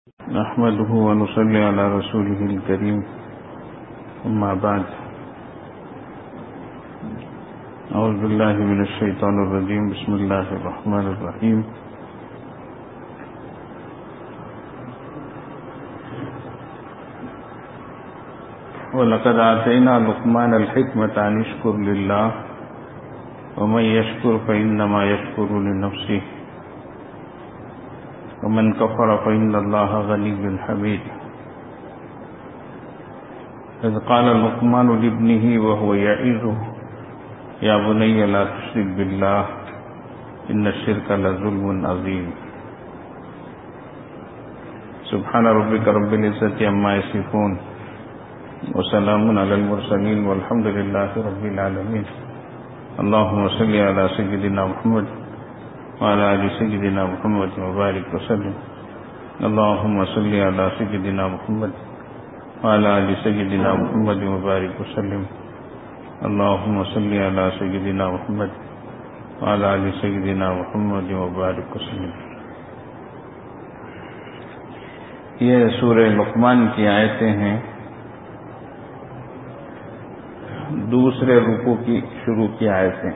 نحمده ونصلي على رسوله الكريم أما بعد أعوذ بالله من الشيطان الرجيم بسم الله الرحمن الرحيم ولقد آتينا لقمان الحكمة أن يشكر لله ومن يشكر فإنما يشكر لنفسه ومن كفر فإن الله غني حميد إذ قال لقمان لابنه وهو يعظه يا بني لا تشرك بالله إن الشرك لظلم عظيم سبحان ربك رب العزة عما يصفون وسلام على المرسلين والحمد لله رب العالمين اللهم صل على سيدنا محمد وعلى آل سيدنا محمد وبارك وسلم اللهم صل على سيدنا محمد وعلى آل سيدنا محمد وبارك وسلم اللهم صل على سيدنا محمد وعلى آل سيدنا محمد وبارك وسلم. یہ سورہ لقمان کی آیتیں ہیں، دوسرے رکوع کی شروع کی آیتیں.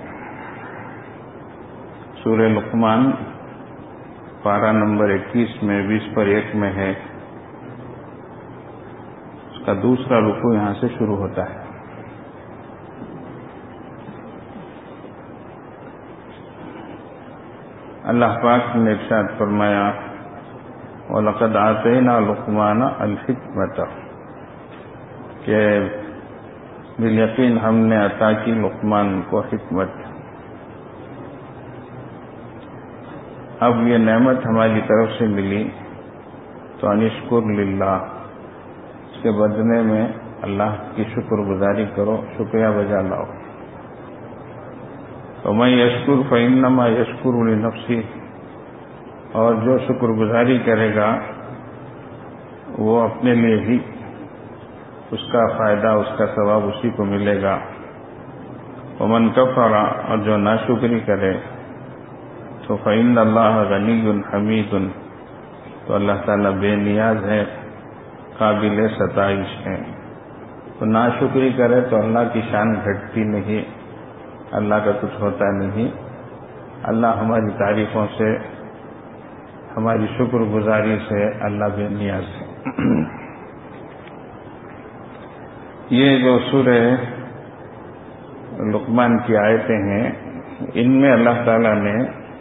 سورہ لقمان پارہ نمبر 21 میں 20/1 میں ہے. اس کا دوسرا رکوع یہاں سے شروع ہوتا ہے. اللہ پاک نے ارشاد فرمایا وَلَقَدْ آتَيْنَا لُقْمَانَ الْحِكْمَةَ، کہ بالیقین ہم نے عطا کی لقمان کو حکمت. اب یہ نعمت ہماری طرف سے ملی تو انشکر للہ، اس کے بدلے میں اللہ کی شکر گزاری کرو، شکریہ بجا لاؤ. وَمَن يَشْكُرْ فَإِنَّمَا يَشْكُرُ لِنَفْسِهِ، اور جو شکر گزاری کرے گا وہ اپنے لیے ہی، اس کا فائدہ، اس کا ثواب اسی کو ملے گا. وَمَن كَفَرَ، اور جو ناشکری کرے تو فَإِنَّ اللَّهَ غَنِيٌّ حَمِيدٌ، تو اللہ تعالیٰ بے نیاز ہے، قابل ستائش ہے. تو ناشکری کرے تو اللہ کی شان گھٹتی نہیں، اللہ کا کچھ ہوتا نہیں. اللہ ہماری تعریفوں سے، ہماری شکر گزاری سے اللہ بے نیاز ہے. یہ جو سورہ لقمان کی آیتیں ہیں، ان میں اللہ تعالیٰ نے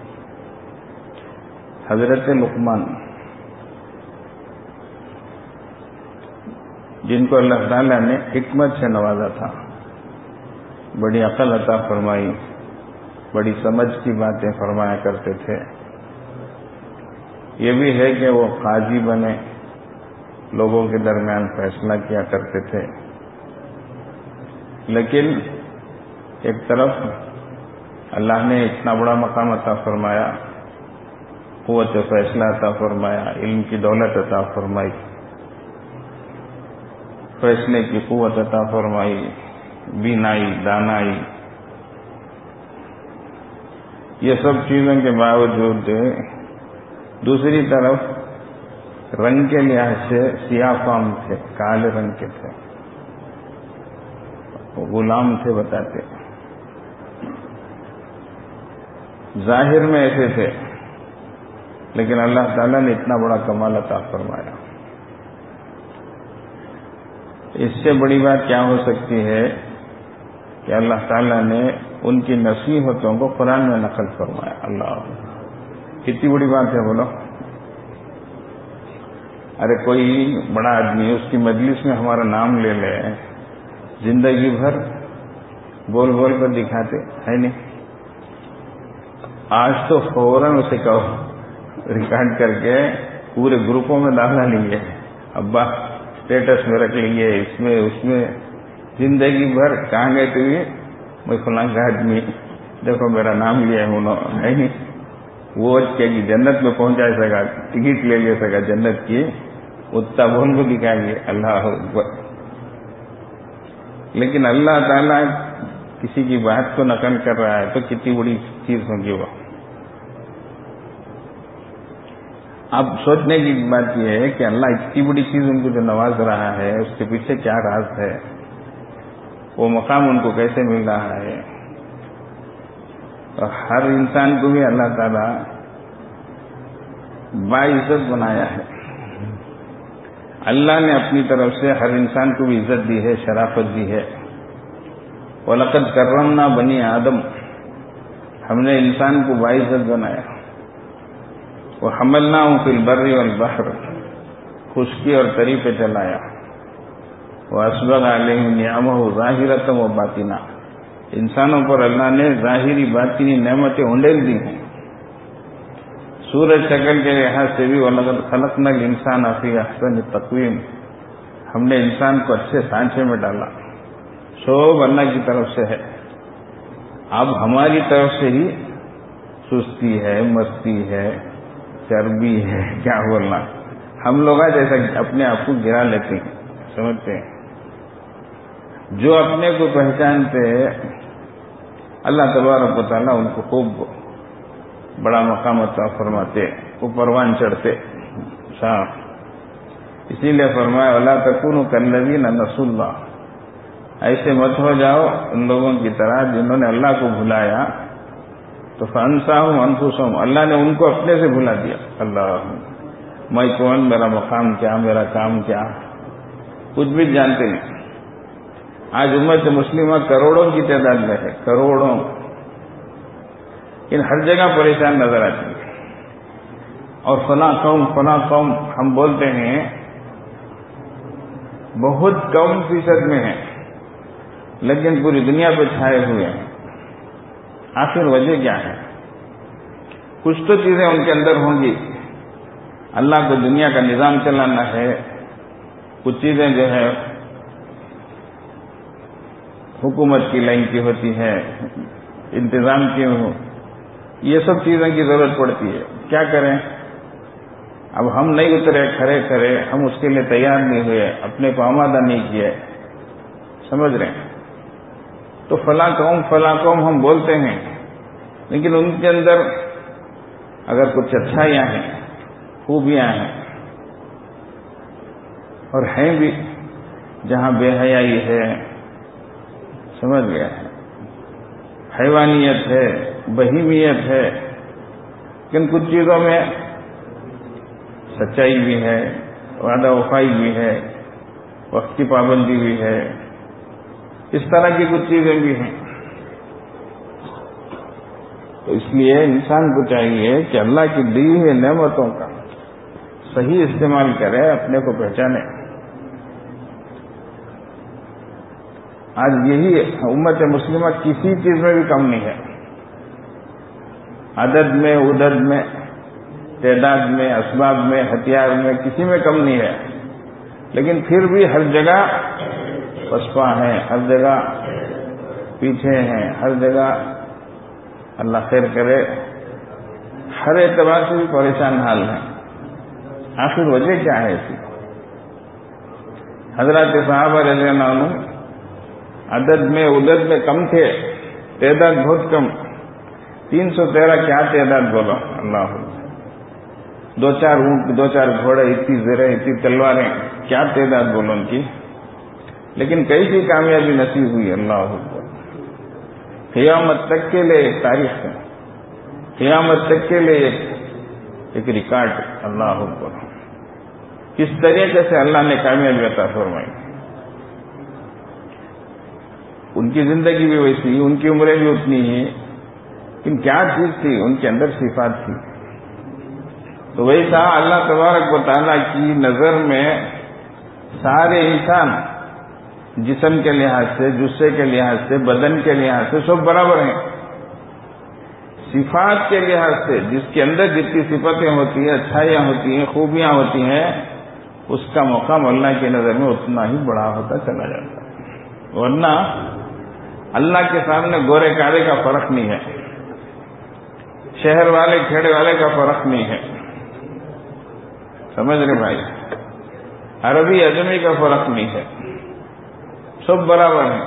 حضرت لقمان، جن کو اللہ تعالیٰ نے حکمت سے نوازا تھا، بڑی عقل عطا فرمائی، بڑی سمجھ کی باتیں فرمایا کرتے تھے. یہ بھی ہے کہ وہ قاضی بنے، لوگوں کے درمیان فیصلہ کیا کرتے تھے. لیکن ایک طرف اللہ نے اتنا بڑا مقام عطا فرمایا، قوت فیصلہ عطا فرمایا، علم کی دولت عطا فرمائی، فیصلے کی قوت عطا فرمائی، بینائی، دانائی. یہ سب چیزوں کے باوجود دوسری طرف رنگ کے لحاظ سے سیاہ فام تھے، کالے رنگ کے تھے، غلام تھے بتاتے. ظاہر میں ایسے تھے، لیکن اللہ تعالیٰ نے اتنا بڑا کمال عطا فرمایا. اس سے بڑی بات کیا ہو سکتی ہے کہ اللہ تعالیٰ نے ان کی نصیحتوں کو قرآن میں نقل فرمایا. اللہ، کتنی بڑی بات ہے بولو. ارے کوئی بڑا آدمی اس کی مجلس میں ہمارا نام لے لے، زندگی بھر بول بول کر دکھاتے ہے نہیں. آج تو فوراً اسے کہو، ریکارڈ کر کے پورے گروپوں میں ڈالنا لیے، ابا اسٹیٹس میں رکھ لیے، اس میں اس میں. زندگی بھر کہاں گئے تو یہ میں فلاں کا آدمی، دیکھو میرا نام لیا ہے انہوں نے. وہ کہ جنت میں پہنچا سکا، ٹکٹ لے لے سکا جنت کی، اتنا بول کو دکھائیں گے. اللہ اکبر. لیکن اللہ تعالیٰ کسی کی بات کو نقل کر رہا ہے تو کتنی بڑی چیز ہوگی وہ. اب سوچنے کی بات یہ ہے کہ اللہ اتنی بڑی چیز ان کو جو نواز رہا ہے اس کے پیچھے کیا راز ہے، وہ مقام ان کو کیسے مل رہا ہے. اور ہر انسان کو بھی اللہ تعالیٰ باعزت بنایا ہے. اللہ نے اپنی طرف سے ہر انسان کو بھی عزت دی ہے، شرافت دی ہے. وَلَقَدْ كَرَّمْنَا بَنِي آدم، ہم نے انسان کو باعزت بنایا. وَحَمَلْنَاهُمْ فِي الْبَرِّ وَالْبَحْرِ، خشکی اور تری پہ چلایا. وَأَسْبَغَ عَلَيْهِمْ نِعَمَهُ ظَاهِرَةً وَبَاطِنَةً، انسانوں پر اللہ نے ظاہری باطنی نعمتیں انڈیل دی ہیں. سورج شکل کے لحاظ سے بھی وَلَقَدْ خَلَقْنَا الْإِنسَانَ فِي أَحْسَنِ تَقْوِيمٍ، ہم نے انسان کو اچھے سانچے میں ڈالا. سب اللہ کی طرف سے ہے. اب ہماری طرف سے ہی سستی ہے، مستی ہے، چربی ہے، کیا بولنا، ہم لوگ جیسا اپنے آپ کو گرا لیتے ہیں، سمجھتے ہیں. جو اپنے کو پہچانتے اللہ تبارک و تعالیٰ ان کو خوب بڑا مقام عطا فرماتے، وہ پروان چڑھتے. اسی لیے فرمایا وَلَا تَكُونُوا كَالَّذِينَ نَسُوا اللَّهَ، ایسے مت ہو جاؤ ان لوگوں کی طرح جنہوں نے اللہ کو بھلایا. تو فَأَنسَاهُمْ أَنفُسَهُمْ، اللہ نے ان کو اپنے سے بھلا دیا. اللہ میں کون، میرا مقام کیا، میرا کام کیا، کچھ بھی جانتے نہیں. آج امت مسلمہ کروڑوں کی تعداد میں ہے، کروڑوں، ان ہر جگہ پریشان نظر آتی ہے. اور فلاں قوم ہم بولتے ہیں بہت کم فیصد میں ہے، لیکن پوری دنیا پہ چھائے ہوئے ہیں. آخر وجہ کیا ہے؟ کچھ تو چیزیں ان کے اندر ہوں گی. اللہ کو دنیا کا نظام چلانا ہے، کچھ چیزیں جو ہے حکومت کی لائن کی ہوتی ہے، انتظام کی ہو، یہ سب چیزوں کی ضرورت پڑتی ہے. کیا کریں؟ اب ہم نہیں اترے کھڑے، ہم اس کے لیے تیار نہیں ہوئے، اپنے کو آمادہ نہیں کیے، سمجھ رہے ہیں. تو فلاں قوم ہم بولتے ہیں، لیکن ان کے اندر اگر کچھ اچھائیاں ہیں، خوبیاں ہیں، اور ہیں بھی، جہاں بے حیائی ہے، سمجھ گیا ہے، حیوانیت ہے، بہیمیت ہے، لیکن کچھ چیزوں میں سچائی بھی ہے، وعدہ وفائی بھی ہے، وقت کی پابندی بھی ہے، اس طرح کی کچھ چیزیں بھی ہیں. تو اس لیے انسان کو چاہیے کہ اللہ کی دی ہوئی نعمتوں کا صحیح استعمال کرے، اپنے کو پہچانے. آج یہی امت مسلمہ کسی چیز میں بھی کم نہیں ہے، عدد میں، عدد میں، تعداد میں، اسباب میں، ہتھیار میں، کسی میں کم نہیں ہے. لیکن پھر بھی ہر جگہ پسپا ہیں، ہر جگہ پیچھے ہیں، ہر جگہ اللہ خیر کرے، ہر اعتبار سے بھی پریشان حال ہیں. آخر وجہ کیا ہے اس کی؟ حضرات صحابہ رضی اللہ عنہ عدد میں، عدد میں کم تھے، تعداد بہت کم. 313 کیا تعداد بولو، اللہ، 2-4 اونٹ، 2-4 گھوڑے، اتنی زریں، اتنی تلواریں، کیا تعداد بولو ان کی. لیکن کئی کامیابی نصیب ہوئی. اللہ اکبر. قیامت تک کے لیے ایک تاریخ ہے، قیامت تک کے لیے ایک ریکارڈ. اللہ اکبر. کس طریقے سے اللہ نے کامیابی عطا فرمائی. ان کی زندگی بھی ویسی، ان کی عمریں بھی اتنی ہی، لیکن کیا چیز تھی ان کے اندر؟ صفات تھی. تو ویسا اللہ تبارک و تعالیٰ کی نظر میں سارے انسان جسم کے لحاظ سے، جسے کے لحاظ سے، بدن کے لحاظ سے سب برابر ہیں. صفات کے لحاظ سے جس کے اندر جتنی صفتیں ہوتی ہیں، اچھائیاں ہوتی ہیں، خوبیاں ہوتی ہیں، اس کا مقام اللہ کی نظر میں اتنا ہی بڑا ہوتا چلا جاتا ہے. ورنہ اللہ کے سامنے گورے کالے کا فرق نہیں ہے، شہر والے کھیڑے والے کا فرق نہیں ہے، سمجھ رہے بھائی، عربی اجمی کا فرق نہیں ہے، سب برابر ہیں.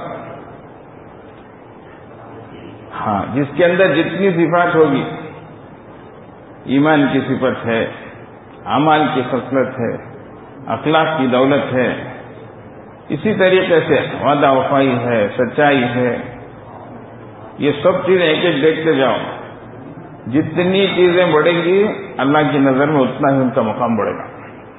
ہاں، جس کے اندر جتنی صفات ہوگی، ایمان کی صفت ہے، اعمال کی خصلت ہے، اخلاق کی دولت ہے. اسی طریقے سے وعدہ وفائی ہے، سچائی ہے. یہ سب چیزیں ایک ایک دیکھتے جاؤ. جتنی چیزیں بڑھیں گی اللہ کی نظر میں اتنا ہی ان کا مقام بڑھے گا.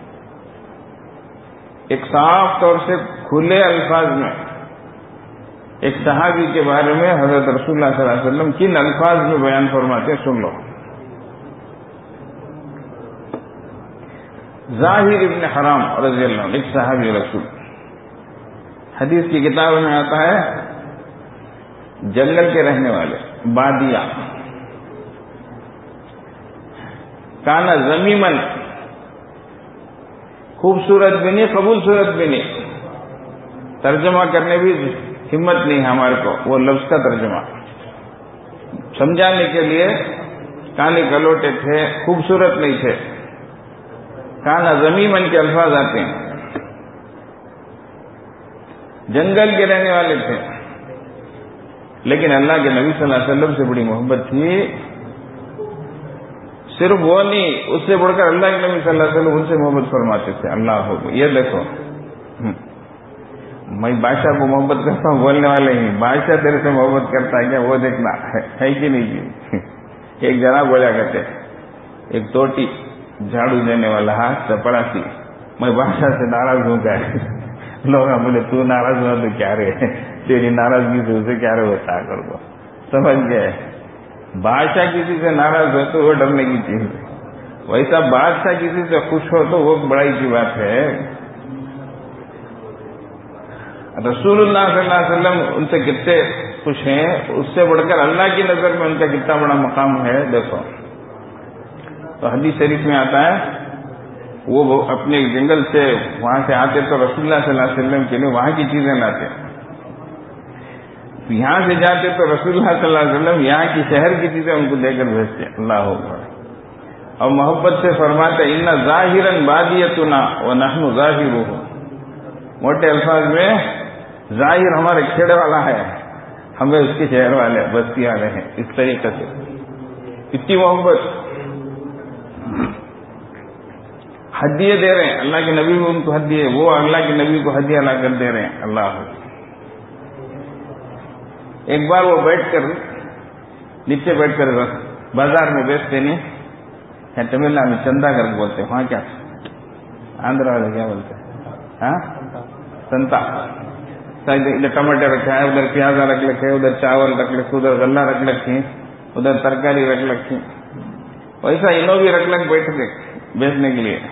ایک صاف طور سے کھلے الفاظ میں ایک صحابی کے بارے میں حضرت رسول اللہ صلی اللہ علیہ وسلم کن الفاظ میں بیان فرماتے ہیں، سن لو. ظاہر ابن حرام رضی اللہ عنہ، ایک صحابی رسول، حدیث کی کتاب میں آتا ہے جنگل کے رہنے والے، بادیا، کانا زمیمن، خوبصورت بھی نہیں، قبول صورت بھی نہیں. ترجمہ کرنے بھی ہمت نہیں ہمارے کو وہ لفظ کا ترجمہ سمجھانے کے لیے. کانے کلوٹے تھے، خوبصورت نہیں تھے. کانا زمیمن کے الفاظ آتے ہیں. جنگل کے رہنے والے تھے، لیکن اللہ کے نبی صلی اللہ علیہ وسلم سے بڑی محبت تھی. صرف وہ نہیں، اس سے بڑھ کر اللہ کے نبی صلی اللہ علیہ وسلم ان سے محبت فرماتے تھے. اللہ ہو، یہ دیکھو، میں بادشاہ کو محبت کرتا ہوں بولنے والے ہی، بادشاہ تیرے سے محبت کرتا ہے کیا وہ دیکھنا ہے کہ نہیں جی. ایک جناب بولا کرتے، ایک توٹی جھاڑو دینے والا ہاتھ چپڑاسی، میں بادشاہ سے ناراض ہوں گا. لوگ بولے تو ناراض ہوا تو کیا رہے، تیری ناراضگی سے اسے کیا رہے ہوتا کر دو. سمجھ گئے؟ بادشاہ کسی سے ناراض ہو تو وہ ڈرنے کی چیز ہے، ویسا بادشاہ کسی سے خوش ہو تو وہ بڑائی کی بات ہے. رسول اللہ صلی اللہ علیہ وسلم ان سے کتنے خوش ہیں، اس سے بڑھ کر اللہ کی نظر میں ان کا کتنا بڑا مقام ہے. دیکھو تو حدیث شریف میں آتا ہے وہ اپنے جنگل سے وہاں سے آتے تو رسول اللہ صلی اللہ علیہ وسلم کے لیے وہاں کی چیزیں لاتے. یہاں سے جاتے تو رسول اللہ صلی اللہ علیہ وسلم یہاں کی شہر کی چیزیں ان کو دے کر بھیجتے. اللہ اکبر. اور محبت سے فرماتے ان ظاہراً بادیتنا ونحن ظاہرہ. موٹے الفاظ میں ظاہر ہمارے کھیڑے والا ہے، ہمیں اس کے شہر والے بستی والے ہیں. اس طریقے سے اتنی محبت. ہدیے دے رہے ہیں، اللہ کے نبی بھی ان کو ہدیے، وہ اللہ کے نبی کو ہدیہ لا کر دے رہے ہیں. اللہ. ایک بار وہ بیٹھ کر نیچے بیٹھ کر بازار میں بیچتے نہیں، تمل ناڈو میں چندہ کر بولتے، وہاں کیا آندھرا والے کیا بولتے ہیں، ہاں سنتا. ادھر ٹماٹر رکھا ہے، ادھر پیاز رکھ رکھے، ادھر چاول رکھ رکھے، ادھر غلہ رکھ رکھی، ادھر ترکاری رکھ رکھی. ویسا انہوں بھی رکھ بیٹھ گئے بیچنے کے لیے.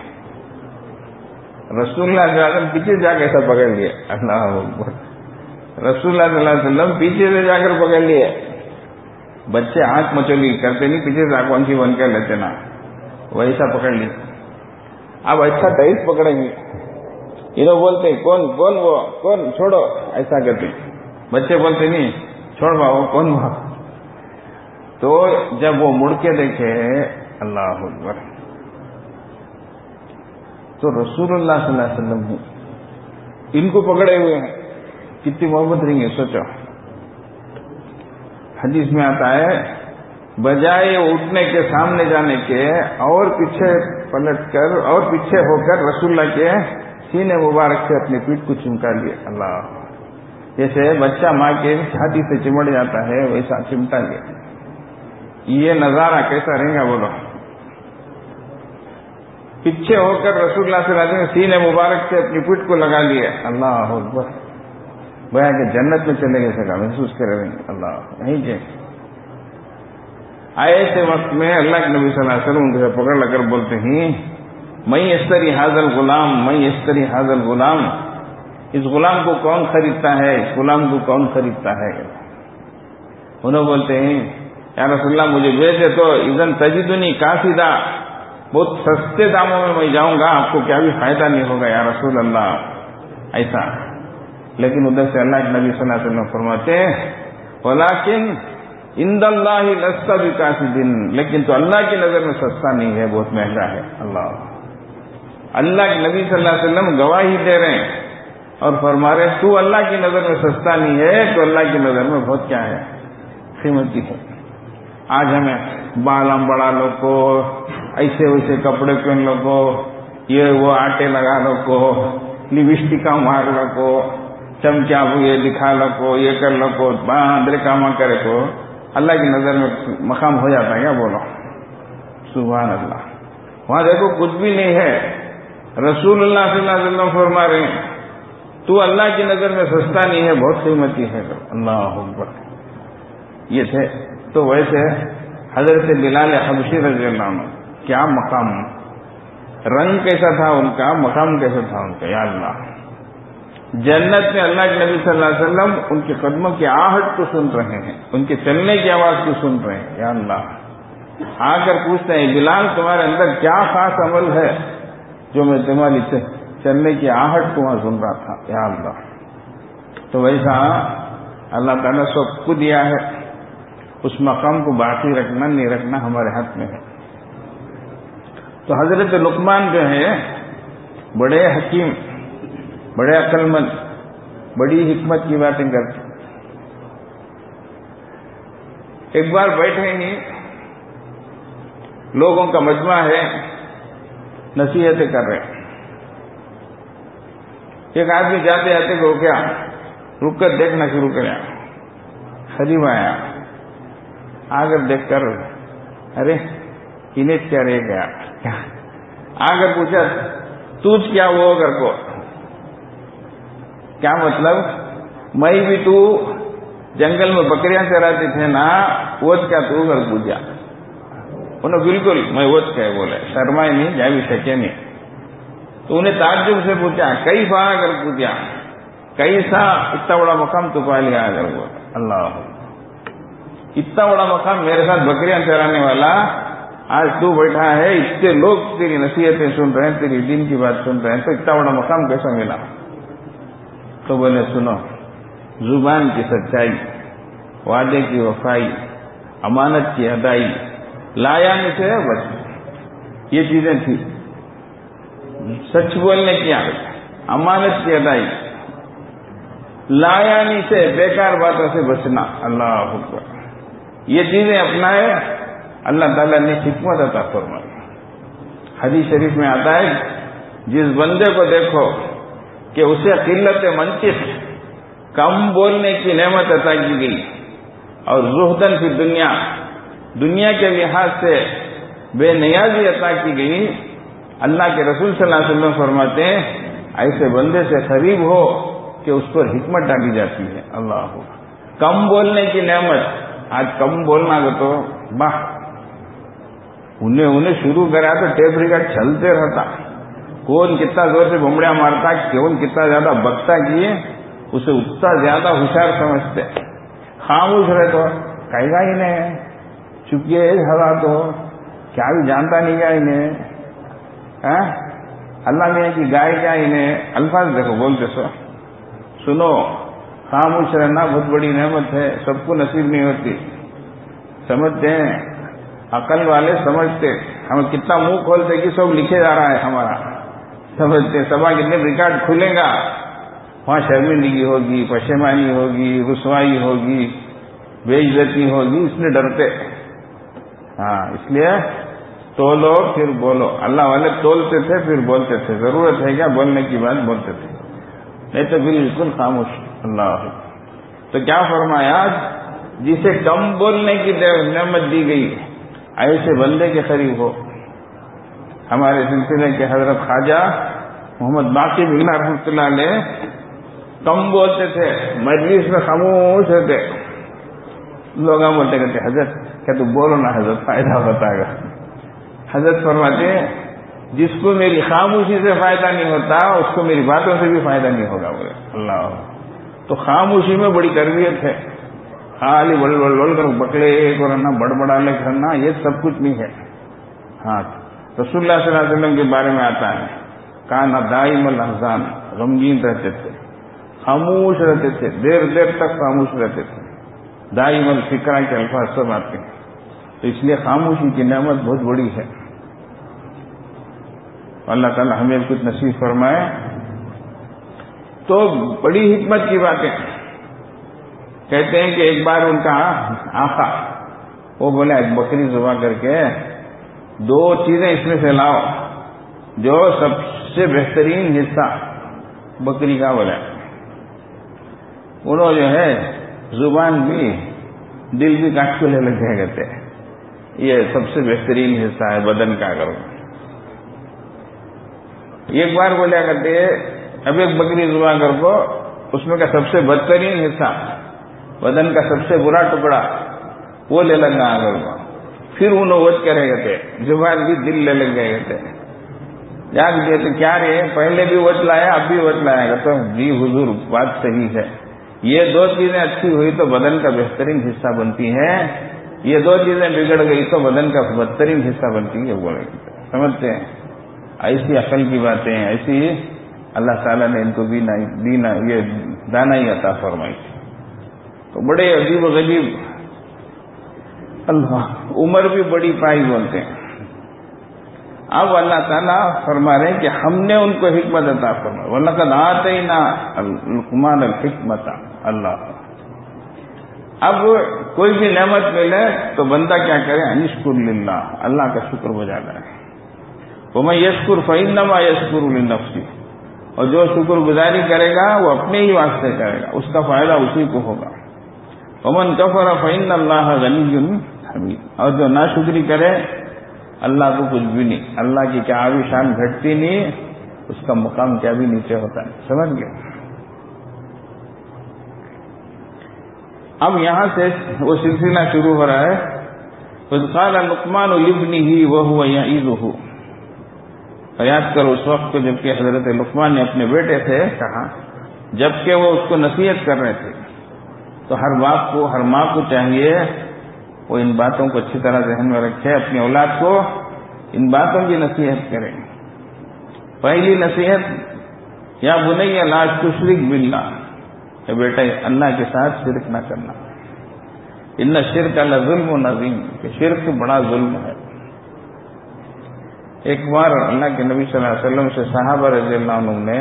رسول اللہ صلی اللہ علیہ وسلم پیچھے جا کے ایسا پکڑ لیے. اللہ اکبر. رسول اللہ صلی اللہ علیہ وسلم پیچھے سے جا کر پکڑ لیے. بچے آنکھ مچولی کرتے نہیں، پیچھے سے آنکھ بن کر لیتے نا، ویسا پکڑ لی. اب اچھا تیز پکڑیں گے، انہوں بولتے کون کون وہ کون چھوڑو، ایسا کرتے. بچے بولتے نہیں چھوڑ باؤ کون وہ. تو جب وہ مڑ کے دیکھے اللہ اکبر تو رسول اللہ صلی اللہ علیہ وسلم ان کو پکڑے ہوئے ہیں. کتنی محبت رہیں گے سوچو. حدیث میں آتا ہے بجائے اٹھنے کے سامنے جانے کے اور پیچھے پلٹ کر اور پیچھے ہو کر رسول اللہ کے سینے مبارک سے اپنی پیٹھ کو چمٹا لیے. اللہ. جیسے بچہ ماں کے چھاتی سے چمٹ جاتا ہے ویسا چمٹا لیا. یہ نظارہ کیسا رہے گا بولو. پیچھے ہو کر رسول اللہ صلی اللہ علیہ وسلم سینے مبارک سے اپنی پیٹھ کو لگا لیے. اللہ اکبر. گویا کہ جنت میں چلے گئے سکا محسوس کر رہے ہیں. اللہ نہیں کہ ایسے وقت میں اللہ کے نبی صلی اللہ علیہ وسلم ان سے پکڑ لگ کر بولتے ہیں میں یشتری حاضر غلام، میں یشتری حاضر غلام. اس غلام کو کون خریدتا ہے، اس غلام کو کون خریدتا ہے. انہوں بولتے ہیں یا رسول اللہ مجھے بھیجے تو اذن تجدنی قاصدا، بہت سستے داموں میں میں جاؤں گا، آپ کو کیا بھی فائدہ نہیں ہوگا یا رسول اللہ. ایسا. لیکن ادھر سے اللہ کے نبی صلی اللہ علیہ وسلم فرماتے ہیں ولیکن عند اللہ لست بقاصد، لیکن تو اللہ کی نظر میں سستا نہیں ہے، بہت مہنگا ہے. اللہ. اللہ کے نبی صلی اللہ علیہ وسلم گواہی دے رہے ہیں اور فرما رہے تو اللہ کی نظر میں سستا نہیں ہے تو اللہ کی نظر میں بہت کیا ہے، قیمتی ہے. آج ہمیں بالم بڑا لوگ کو ایسے ویسے کپڑے پہن لو کو، یہ وہ آٹے لگا لو کو، لپسٹک مار لو کو، چمچا یہ دکھا لو کو، یہ کر لو کو، باندرے کام کرے کو، اللہ کی نظر میں مقام ہو جاتا ہے کیا؟ بولو سبحان اللہ۔ وہاں دیکھو کچھ بھی نہیں ہے، رسول اللہ صلی اللہ علیہ وسلم فرما رہے ہیں تو اللہ کی نظر میں سستا نہیں ہے، بہت قیمتی ہے۔ اللہ اکبر۔ یہ تھے تو ویسے حضرت بلال حبشی رضی اللہ عنہ، کیا مقام، رنگ کیسا تھا ان کا، مقام کیسا تھا ان کا، یا اللہ۔ جنت میں اللہ کے نبی صلی اللہ علیہ وسلم ان کے قدموں کی آہٹ کو سن رہے ہیں، ان کے چلنے کی آواز کو سن رہے ہیں، یا اللہ۔ آ کر پوچھتے ہیں بلال تمہارے اندر کیا خاص عمل ہے جو میں تمہاری چلنے کی آہٹ کو وہاں سن رہا تھا، یا اللہ۔ تو ویسا اللہ تعالیٰ سب کو دیا ہے، اس مقام کو باقی رکھنا نہیں رکھنا ہمارے ہاتھ میں ہے۔ تو حضرت لقمان جو ہے بڑے حکیم، بڑے عقل مند، بڑی حکمت کی باتیں کرتے۔ ایک بار بیٹھے ہی لوگوں کا مجمع ہے، نصیحتیں کر رہے ہیں۔ ایک آدمی جاتے جاتے کو کیا رک کر دیکھنا شروع کرے، قریب آیا، آ کر دیکھ کر ارے انہیں کیا رہ گیا، آ کر پوچھا تجھ کیا وہ کر کو، کیا مطلب میں بھی تو جنگل میں بکریاں چراتے تھے نا، ووت کیا تو کر پوچھا۔ انہوں بالکل میں ووت کیا بولے، شرمائے نہیں، جا بھی سکے نہیں۔ تو انہیں تعجب سے پوچھا کئی بار کر پوچھا، کیسا اتنا بڑا مقام تو پا لیا اگر وہ، اللہ اتنا بڑا مقام میرے ساتھ بکریاں چرانے والا، آج تو بیٹھا ہے، اتنے لوگ تیری نصیحتیں سن رہے ہیں، تیری دین کی بات سن رہے ہیں، تو اتنا بڑا مقام کیسا ملا؟ تو بولے سنو، زبان کی سچائی، وعدے کی وفائی، امانت کی ادائی، لایانی سے بس یہ چیزیں تھی، سچ بولنے کی عادت، امانت کی ادائی، لایانی سے بیکار باتوں سے بچنا، اللہ اکبر، یہ چیزیں اپنائے، اللہ تعالیٰ نے حکمت عطا فرمائی۔ حدیث شریف میں آتا ہے جس بندے کو دیکھو کہ اسے قلت منطق، کم بولنے کی نعمت عطا کی گئی، اور زہدن فی دنیا، دنیا کے لحاظ سے بے نیازی عطا کی گئی، اللہ کے رسول صلی اللہ علیہ وسلم فرماتے ہیں ایسے بندے سے قریب ہو کہ اس پر حکمت ڈالی جاتی ہے، اللہ ہو۔ کم بولنے کی نعمت، آج کم بولنا تو باہ، انہیں شروع کرا تو ٹیپ ریکارڈ چلتے رہتا، کون کتنا زور سے بمڑیاں مارتا، کون کتنا زیادہ بکتا کیے اسے اتنا زیادہ ہوشیار سمجھتے۔ خاموش رہے تو کہے گا انہیں، چپکے ہوا تو کیا بھی جانتا نہیں گا انہیں، اللہ میاں کی گائے کیا انہیں، الفاظ دیکھو بولتے سنو، خاموش رہنا بہت بڑی نعمت ہے، سب کو نصیب نہیں ہوتی، سمجھتے ہیں عقل والے، سمجھتے ہم کتنا منہ کھولتے کہ سب لکھے جا رہا ہے ہمارا، سمجھتے سبا کتنے ریکارڈ کھلے گا، وہاں شرمندگی ہوگی، پشیمانی ہوگی، رسوائی ہوگی، بے عزتی ہوگی، اس لیے ڈرتے۔ ہاں اس لیے تولو پھر بولو، اللہ والے تولتے تھے پھر بولتے تھے، ضرورت ہے کیا بولنے کی بات بولتے تھے، نہیں تو بالکل خاموش۔ اللہ تو کیا فرمایا، جسے کم بولنے کی نعمت دی گئی ایسے بندے کے قریب ہو۔ ہمارے سلسلے کے حضرت خواجہ محمد باقی بلّہ رحمۃ اللہ علیہ کم بولتے تھے، مجلس میں خاموش ہوتے، لوگ بولتے کہتے حضرت کیا تو بولو نا حضرت، فائدہ ہوتا ہے گا۔ حضرت فرماتے ہیں جس کو میری خاموشی سے فائدہ نہیں ہوتا اس کو میری باتوں سے بھی فائدہ نہیں ہوگا، بولے اللہ۔ تو خاموشی میں بڑی تربیت ہے، خالی بڑھ کر بکلے کرنا، بڑبڑالے کرنا، یہ سب کچھ نہیں ہے۔ ہاں رسول اللہ صلی اللہ علیہ وسلم کے بارے میں آتا ہے کانا دائم الاحزان، غمگین رہتے تھے، خاموش رہتے تھے، دیر دیر تک خاموش رہتے تھے، دائم الفکرہ کے الفاظ سب آتے ہیں۔ تو اس لیے خاموشی کی نعمت بہت بڑی ہے، اللہ تعالی ہمیں کچھ نصیب فرمائے۔ تو بڑی حکمت کی باتیں کہتے ہیں کہ ایک بار ان کا آقا وہ بولے ایک بکری ذبح کر کے دو چیزیں اس میں سے لاؤ جو سب سے بہترین حصہ بکری کا بولا. انہوں جو ہے زبان بھی دل بھی کاٹ کے لے لگ جائے کہتے ہیں یہ سب سے بہترین حصہ ہے بدن کا. کرو ایک بار بولیا کرتے اب ایک بکری زبان کر کو اس میں کا سب سے بدترین حصہ بدن کا سب سے برا ٹکڑا وہ لے لگا اگر کو پھر انہوں وچ کرے گتے زبان بھی دل لے لگ گئے کہتے جاگ دیتے کیا رہے پہلے بھی وچ لایا اب بھی وچ لایا کہتے جی حضور بات صحیح ہے. یہ دو چیزیں اچھی ہوئی تو بدن کا بہترین حصہ بنتی ہیں, یہ دو چیزیں بگڑ گئی تو بدن کا بدترین حصہ بنتی ہے. بولے سمجھتے ہیں ایسی عقل کی باتیں ہیں, ایسی اللہ تعالیٰ نے ان کو دینا یہ دانائی عطا فرمائی. تو بڑے عجیب و غریب اللہ عمر بھی بڑی پائی بولتے ہیں. اب اللہ تعالیٰ فرما رہے ہیں کہ ہم نے ان کو حکمت عطا فرمائی. وَلَقَدْ آتَيْنَا لُقْمَانَ الْحِكْمَةَ. اللہ اب کوئی بھی نعمت ملے تو بندہ کیا کرے انشکر للہ اللہ کا شکر بجانا ہے. وَمَن يَشْكُرْ فَإِنَّمَا يَشْكُرُ لِنَفْسِهِ. اور جو شکر گزاری کرے گا وہ اپنے ہی واسطے کرے گا, اس کا فائدہ اسی کو ہوگا. وَمَن كَفَرَ فَإِنَّ اللَّهَ غَنِيٌّ حَمِيدٌ. اور جو ناشکری کرے اللہ کو کچھ بھی نہیں, اللہ کی کیا بھی شان گھٹتی نہیں, اس کا مقام کیا بھی نیچے ہوتا ہے. سمجھ گئے. اب یہاں سے وہ سلسلہ شروع ہو رہا ہے. وَإِذْ قَالَ لُقْمَانُ لِابْنِهِ وَهُوَ يَعِظُهُ. یاد کرو اس وقت کو جبکہ حضرت لقمان نے اپنے بیٹے سے کہا, جبکہ وہ اس کو نصیحت کر رہے تھے. تو ہر باپ کو ہر ماں کو چاہیے وہ ان باتوں کو اچھی طرح ذہن میں رکھے, اپنی اولاد کو ان باتوں کی نصیحت کریں. پہلی نصیحت یا بنی لا تشرک باللہ, اے بیٹا اللہ کے ساتھ شرک نہ کرنا. ان الشرک لظلم عظیم, کہ شرک بڑا ظلم ہے. ایک بار اللہ کے نبی صلی اللہ علیہ وسلم سے صحابہ رضی اللہ عنہ نے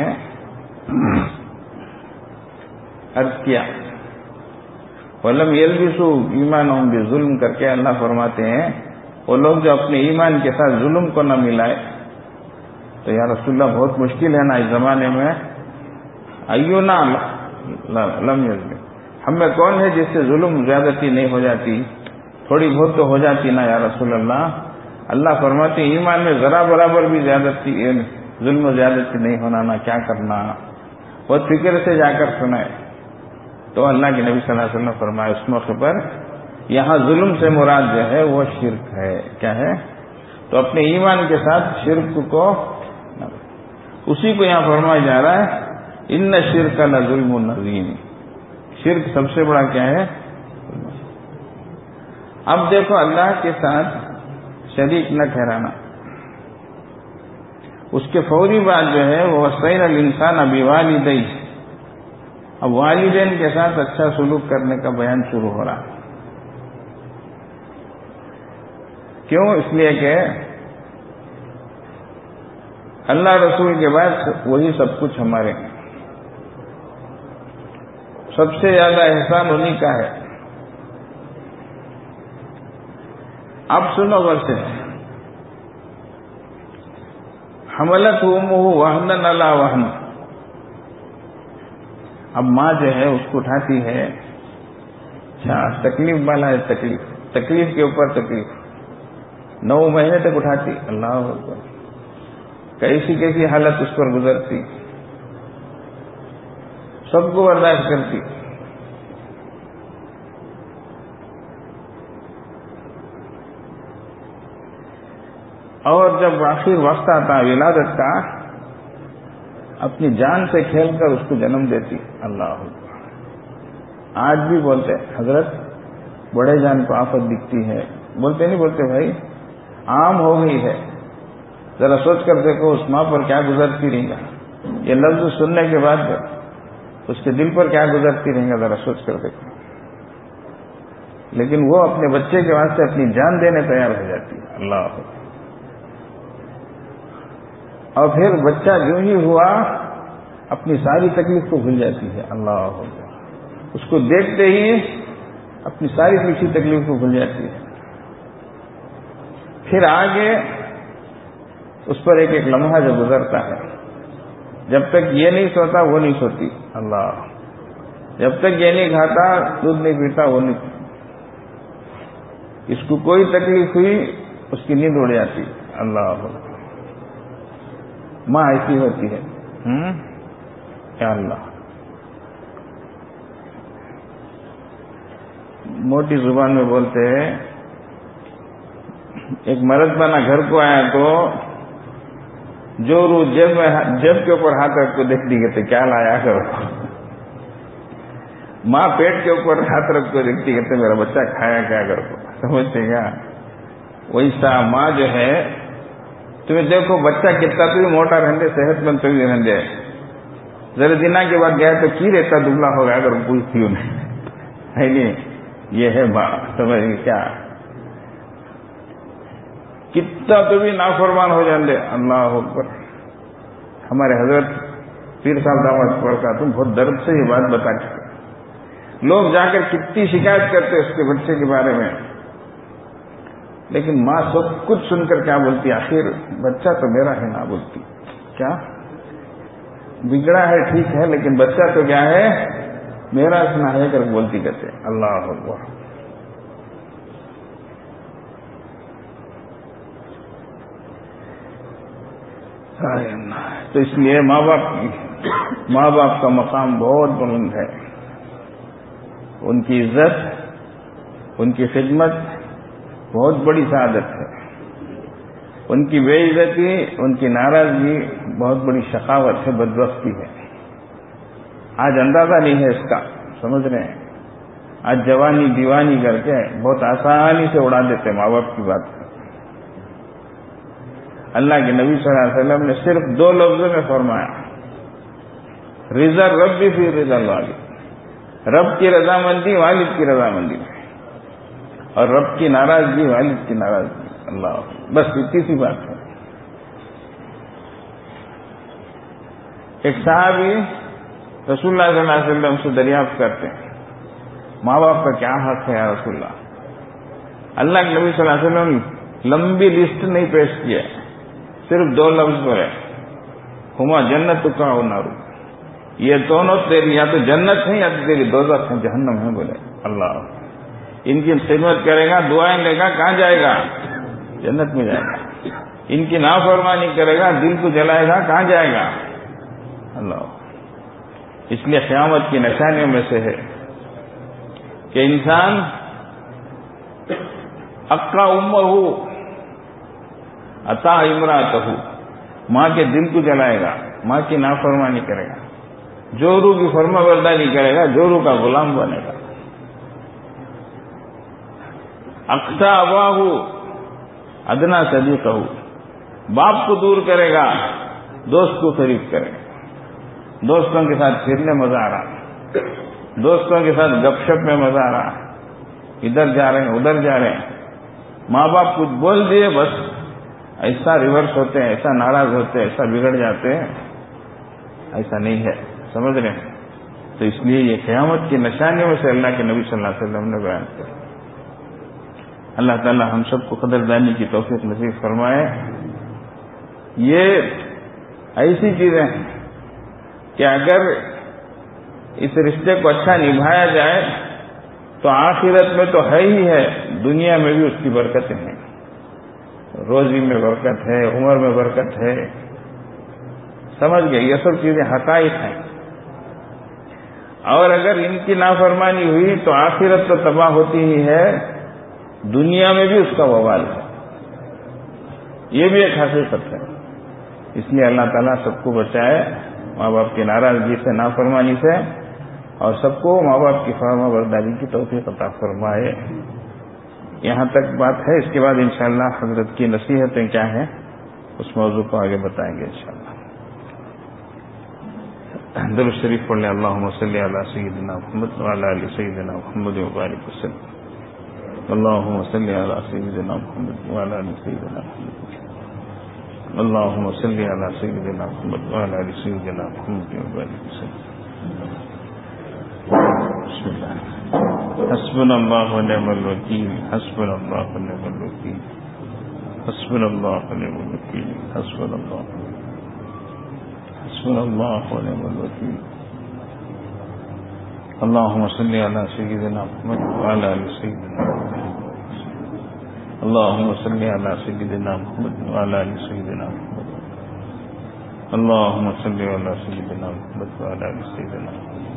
عرض کیا وَلَمْ يَلْبِسُوا ایمانہم بِظُلْم کر کے اللہ فرماتے ہیں وہ لوگ جو اپنے ایمان کے ساتھ ظلم کو نہ ملائے. تو یا رسول اللہ بہت مشکل ہے نا اس زمانے میں. ایونا لم یظلم, ہم میں کون ہے جس سے ظلم زیادتی نہیں ہو جاتی, تھوڑی بہت تو ہو جاتی نا یا رسول اللہ. اللہ فرماتے ہیں ایمان میں ذرا برابر بھی زیادتی ظلم و زیادتی نہیں ہونا, نہ کیا کرنا. بہت فکر سے جا کر سنائے. تو اللہ کے نبی صلی اللہ علیہ وسلم فرمائے اس موقع پر یہاں ظلم سے مراد جو ہے وہ شرک ہے. کیا ہے؟ تو اپنے ایمان کے ساتھ شرک کو اسی کو یہاں فرمایا جا رہا ہے ان الشرک لظلم عظیم. شرک سب سے بڑا کیا ہے؟ اب دیکھو اللہ کے ساتھ شریک نہ ٹھہرانا, اس کے فوری بعد جو ہے وہ وصینا الانسان بوالدیہ. اب والدین کے ساتھ اچھا سلوک کرنے کا بیان شروع ہو رہا. کیوں؟ اس لیے کہ اللہ رسول کے بعد وہی سب کچھ ہمارے ہیں. سب سے زیادہ احسان انہی کا ہے. اب سنو غور سے. حملتہ امہ وہنا علی وہن. اب ماں جو ہے اس کو اٹھاتی ہے, اچھا تکلیف والا ہے, تکلیف کے اوپر تکلیف, 9 مہینے تک اٹھاتی. اللہ اکبر, کیسی حالت اس پر گزرتی, سب کو برداشت کرتی. اور جب آخر وقت آتا ولادت کا, اپنی جان سے کھیل کر اس کو جنم دیتی. اللہ آج بھی بولتے حضرت بڑے جان کو آفت دکھتی ہے, بولتے نہیں بولتے بھائی, عام ہو گئی ہے. ذرا سوچ کر دیکھو اس ماں پر کیا گزرتی رہیں گا. یہ لفظ سننے کے بعد اس کے دل پر کیا گزرتی رہیں گا, ذرا سوچ کر دیکھو. لیکن وہ اپنے بچے کے واسطے اپنی جان دینے تیار ہو جاتی ہے. اللہ اور پھر بچہ جو ہی ہوا اپنی ساری تکلیف کو بھول جاتی ہے. اللہ اس کو دیکھتے ہی اپنی ساری پیچھے تکلیف کو بھول جاتی ہے. پھر آگے اس پر ایک ایک لمحہ جو گزرتا ہے، جب تک یہ نہیں سوتا وہ نہیں سوتی، اللہ، جب تک یہ نہیں کھاتا دودھ نہیں پیتا وہ نہیں، اس کو کوئی تکلیف ہوئی اس کی نیند اڑ جاتی، اللہ، ماں ایسی ہوتی ہے، یا اللہ۔ موٹی زبان میں بولتے ہیں، ایک مرد بنا گھر کو آیا تو جو روح جیب کے اوپر ہاتھ رکھ کو دیکھتی کہتے کیا لایا کرو، ماں پیٹ کے اوپر ہاتھ رکھ کو دیکھتی کہتے میرا بچہ کھایا کیا کرو، سمجھتے گا؟ ویسا ماں جو ہے، تمہیں دیکھو بچہ کتنا تو بھی موٹا رہنے، صحت مند تو بھی رہنے، ذرا دن کے بعد گیا تو کی رہتا دبلا ہوگا اگر پوچھتی انہیں، ہے نہیں؟ یہ ہے ماں، سمجھ کیا کتنا تو بھی نافرمان ہو جاندے، اللہ اکبر۔ ہمارے حضرت پیر صاحب دعوت پڑھ کا تم بہت درد سے یہ بات بتا چکے، لوگ جا کر کتنی شکایت کرتے اس کے بچے کے بارے میں، لیکن ماں سب کچھ سن کر کیا بولتی، آخر بچہ تو میرا ہے نہ بولتی، کیا بگڑا ہے ٹھیک ہے لیکن بچہ تو کیا ہے میرا سنا ہے کر بولتی کہتے، اللہ اکبر۔ تو اس لیے ماں باپ کا مقام بہت بلند ہے، ان کی عزت، ان کی خدمت بہت بڑی سعادت ہے، ان کی بے عزتی، ان کی ناراضگی بہت بڑی شقاوت ہے، بدبختی ہے۔ آج اندازہ نہیں ہے اس کا، سمجھ رہے ہیں؟ آج جوانی دیوانی کر کے بہت آسانی سے اڑا دیتے ماں باپ کی بات۔ اللہ کے نبی صلی اللہ علیہ وسلم نے صرف 2 لفظوں میں فرمایا، رضا رب فی رضا الوالد، رب کی رضامندی والد کی رضامندی میں، اور رب کی ناراضگی والد کی ناراضگی، اللہ، بس اتنی سی بات ہے۔ ایک صحابی رسول اللہ صلی اللہ علیہ وسلم سے دریافت کرتے ہیں، ماں باپ کا کیا حق ہے یا رسول اللہ؟ اللہ کے نبی صلی اللہ علیہ وسلم لمبی لسٹ نہیں پیش کیا، صرف 2 لفظ بولے، ہما جنت کا و نار، یہ دونوں تیری یا تو جنت ہے یا تو تیری دوزخ ہے، جہنم ہے، بولے اللہ۔ ان کی خدمت کرے گا، دعائیں لے گا، کہاں جائے گا؟ جنت میں جائے گا۔ ان کی نافرمانی کرے گا، دل کو جلائے گا، کہاں جائے گا؟ اللہ۔ اس لیے قیامت کی نشانیوں میں سے ہے کہ انسان اقا امہ عطا امراتہ، ماں کے دل کو جلائے گا، ماں کی نافرمانی کرے گا، جورو کی فرما برداری کرے گا، جورو کا غلام بنے گا۔ اقصا اباہ ادنا صدیقہ، باپ کو دور کرے گا، دوست کو قریب کرے گا، دوستوں کے ساتھ پھرنے مزہ آ رہا، دوستوں کے ساتھ گپ شپ میں مزہ آ رہا، ادھر جا رہے ہیں ادھر جا رہے ہیں، ماں باپ کچھ بول دیے بس ایسا ریورس ہوتے ہیں، ایسا ناراض ہوتے ہیں، ایسا بگڑ جاتے ہیں، ایسا نہیں ہے، سمجھ رہے ہیں؟ تو اس لیے یہ قیامت کی نشانیوں میں سے اللہ کے نبی صلی اللہ علیہ وسلم نے بیان کیا۔ اللہ تعالی ہم سب کو قدردانی کی توفیق نصیب فرمائے۔ یہ ایسی چیزیں ہیں کہ اگر اس رشتے کو اچھا نبھایا جائے تو آخرت میں تو ہے ہی ہے، دنیا میں بھی اس کی برکتیں ہیں، روزی میں برکت ہے، عمر میں برکت ہے، سمجھ گئے؟ یہ سب چیزیں حقائق ہیں، اور اگر ان کی نافرمانی ہوئی تو آخرت تو تباہ ہوتی ہی ہے، دنیا میں بھی اس کا وبال ہے، یہ بھی ایک حقیقت ہے۔ اس لیے اللہ تعالیٰ سب کو بچائے ماں باپ کی ناراضگی سے، نافرمانی سے، اور سب کو ماں باپ کی فرما برداری کی توفیق عطا فرمائے۔ یہاں تک بات ہے، اس کے بعد انشاءاللہ حضرت کی نصیحتیں کیا ہیں اس موضوع کو آگے بتائیں گے انشاءاللہ۔ درود شریف پڑھ لیں، اللہم صلی علی سیدنا محمد وعلی آل سیدنا محمد وبارک وسلم، اللہم صلی علی سیدنا محمد وعلی آل سیدنا محمد، اللہم صلی علی سیدنا محمد وعلی آل سیدنا محمد وبارک وسلم۔ بسم اللہ، حسبنا اللہ ونعم الوکیل، حسبنا اللہ ونعم الوکیل، حسبنا الله ونعم الوكيل حسبنا الله ونعم الوكيل اللهم صل على سيدنا محمد وعلى آل سيدنا محمد اللهم صل على سيدنا محمد وعلى آل سيدنا محمد اللهم صل على سيدنا محمد وعلى آل سيدنا محمد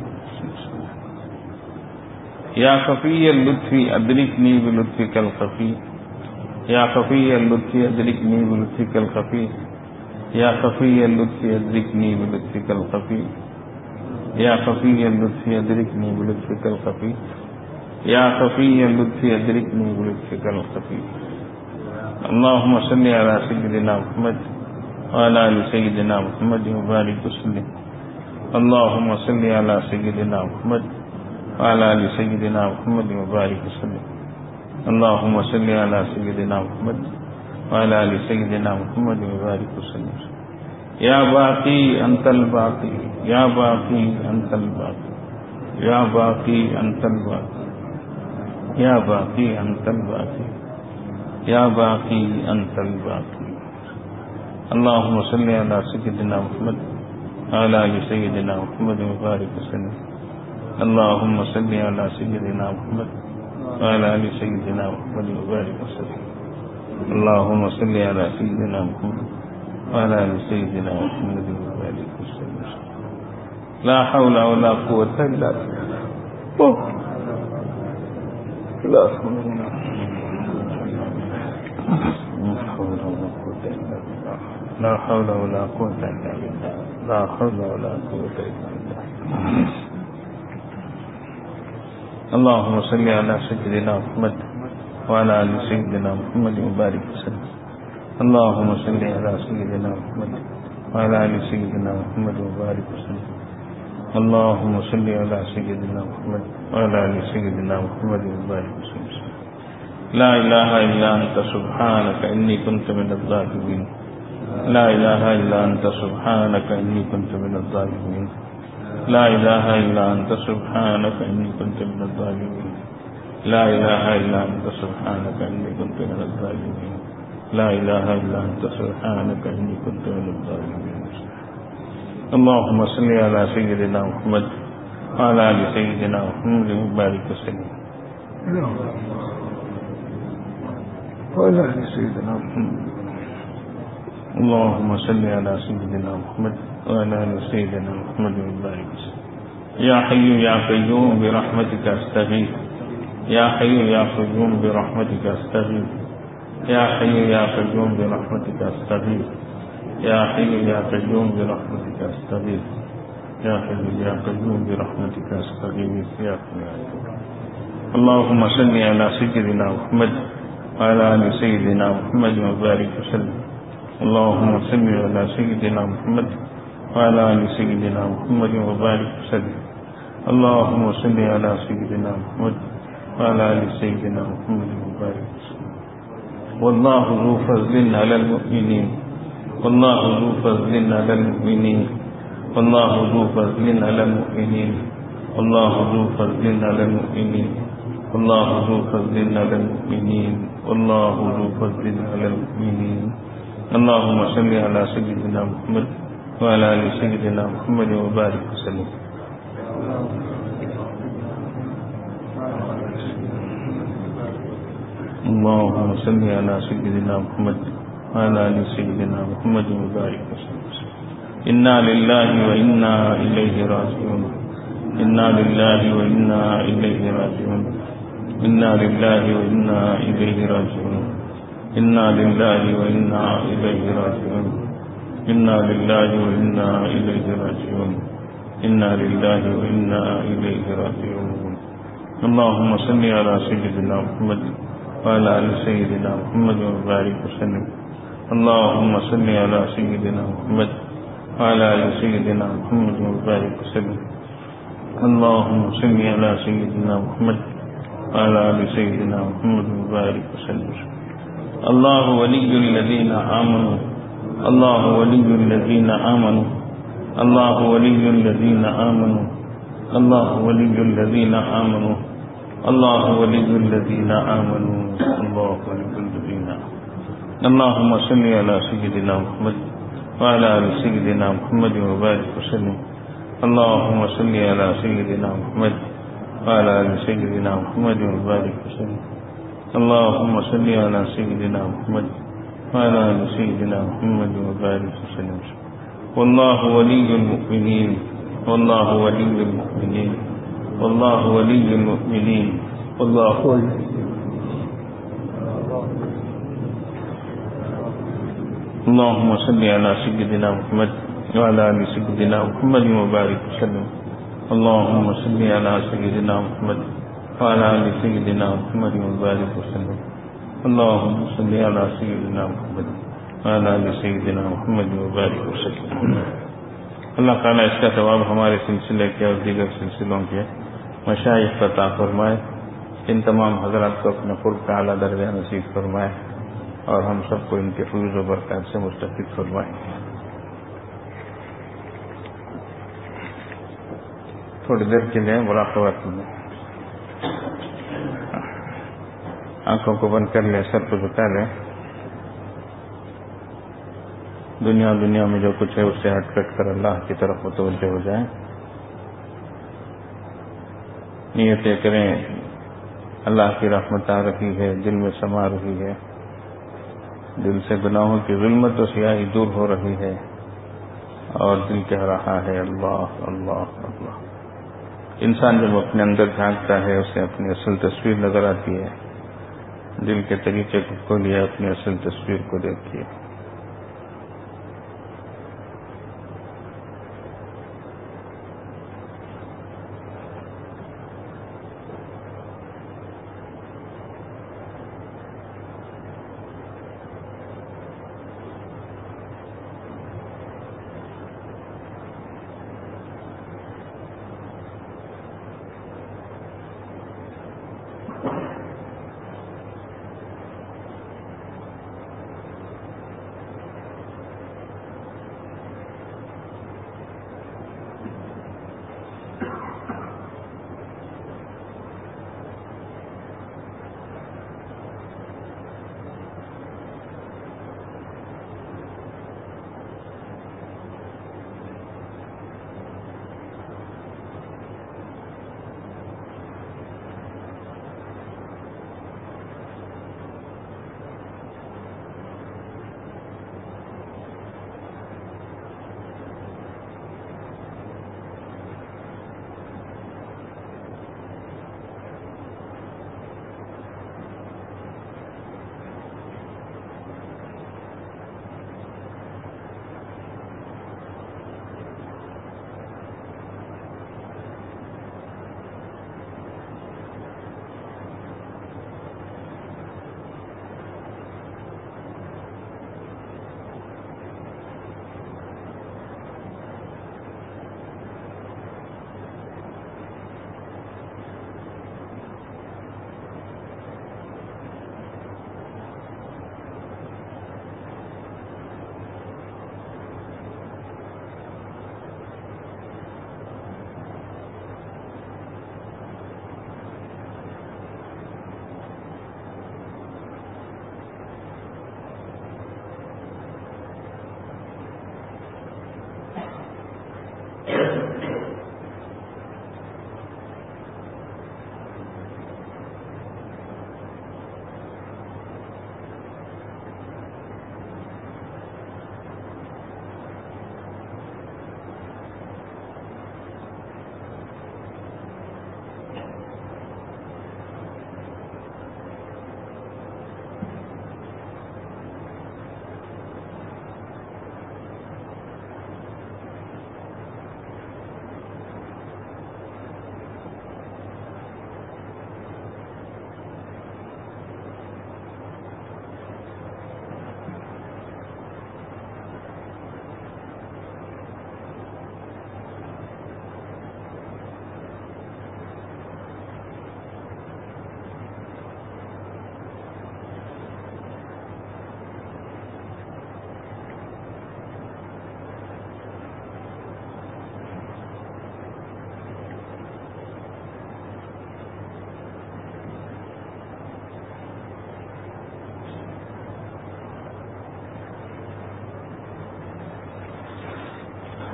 يا خفي اللطف أدركني بلطفك الخفي يا خفي اللطف أدركني بلطفك الخفي يا خفي اللطف أدركني بلطفك الخفي يا خفي اللطف أدركني بلطفك الخفي يا خفي اللطف أدركني بلطفك الخفي اللهم صل على سيدنا محمد وعلى آل سيدنا محمد وبارك وسلم اللهم صل على سيدنا محمد وعلى آل سيدنا محمد وبارك وسلم اللهم صل على سيدنا محمد وعلى آل سيدنا محمد وبارك وسلم يا باقي أنت الباقي يا باقي أنت الباقي يا باقي أنت الباقي يا باقي أنت الباقي يا باقي أنت الباقي اللهم صل على سيدنا محمد وعلى آل سيدنا محمد وبارك وسلم اللهم صل على سيدنا محمد وعلى آل سيدنا محمد وبارك وسلم اللهم صل على سيدنا محمد وعلى آل سيدنا محمد وبارك وسلم لا حول ولا قوة إلا بالله لا حول ولا قوة إلا بالله لا حول ولا قوة إلا بالله لا حول ولا قوة إلا بالله اللهم صل على سيدنا محمد وعلى آل سيدنا محمد وبارك وسلم اللهم صل على سيدنا محمد وعلى آل سيدنا محمد وبارك وسلم اللهم صل على سيدنا محمد وعلى آل سيدنا محمد وبارك وسلم لا إله إلا أنت سبحانك إني كنت من الظالمين لا إله إلا أنت سبحانك إني كنت من الظالمين لا إله إلا أنت سبحانك إني كنت من الظالمين لا إله إلا أنت سبحانك إني كنت من الظالمين لا إله إلا أنت سبحانك إني كنت من الظالمين اللهم صل على سيدنا محمد وعلى آل سيدنا محمد وبارك وسلم وعلى آل سيدنا محمد اللهم صل على سيدنا محمد وعلى آل سيدنا محمد وبارك وسلم يا حي يا قيوم برحمتك أستغيث يا حي يا قيوم برحمتك أستغيث يا حي يا قيوم برحمتك أستغيث يا حي يا قيوم برحمتك أستغيث يا حي يا قيوم برحمتك أستغيث يا حي اللهم صل على سيدنا محمد وعلى آل سيدنا محمد وبارك وسلم اللهم صل على سيدنا محمد وعلى آل سيدنا محمد وبارك وسلم اللهم صل على سيدنا محمد وعلى آل سيدنا محمد وبارك وسلم والله ذو فضل على المؤمنين والله ذو فضل على المؤمنين والله ذو فضل على المؤمنين والله ذو فضل على المؤمنين والله ذو فضل على المؤمنين والله ذو فضل على المؤمنين اللهم صل على سيدنا محمد وعلى آل سيدنا محمد وبارك وسلم اللهم صل على سيدنا محمد وعلى آل سيدنا محمد وبارك وسلم إنا لله وإنا إليه راجعون إنا لله وإنا إليه راجعون إنا لله وإنا إليه راجعون إنا لله وإنا إليه راجعون إنا لله وإنا إليه راجعون إنا لله وإنا إليه راجعون اللهم صل على سيدنا محمد وعلى آل سيدنا محمد وبارك وسلم اللهم صل على سيدنا محمد وعلى آل سيدنا محمد وبارك وسلم اللهم صل على سيدنا محمد وعلى آل سيدنا محمد وبارك وسلم الله ولي الذين آمنوا الله ولي الذين آمنوا الله ولي الذين آمنوا الله ولي الذين آمنوا الله ولي الذين آمنوا الله ولي الذين آمنوا اللهم صل على سيدنا محمد وعلى آل سيدنا محمد وبارك وسلم. اللهم صل على سيدنا محمد وعلى آل سيدنا محمد وبارك وسلم. اللهم صل على سيدنا محمد وعلى آل سيدنا محمد وبارك وسلم. والله ولي المؤمنين والله ولي المؤمنين والله ولي المؤمنين والله ولي. اللهم صل على سيدنا محمد وعلى آل سيدنا محمد وبارك وسلم. اللهم صل على سيدنا محمد وعلى آل سيدنا محمد وبارك وسلم. اللهم صل على سيدنا محمد وعلى آل سيدنا محمد وبارك وسلم. اللہ تعالیٰ اس کا ثواب ہمارے سلسلے کے اور دیگر سلسلوں کے مشائخ کو عطا فرمائے. ان تمام حضرات کو اپنے قرب کا اعلیٰ درجہ نصیب فرمائے اور ہم سب کو ان کے فیض و برکات سے مستفید فرمائے. تھوڑی دیر کے لیے مراقبہ کریں. آنکھوں کو بند کر لیں, سر کو جھکا لیں. دنیا میں جو کچھ ہے اس سے ہٹ کٹ کر اللہ کی طرف متوجہ ہو جائیں. نیتیں کریں اللہ کی رحمت آ رہی ہے, دل میں سما رہی ہے, دل سے گناہوں کی ظلمت و سیاہی دور ہو رہی ہے اور دل کہہ رہا ہے اللہ اللہ اللہ. انسان جب اپنے اندر جھانکتا ہے اسے اپنی اصل تصویر نظر آتی ہے. دل کے طریقے کو کھولیے, اپنی اصل تصویر کو دیکھیے.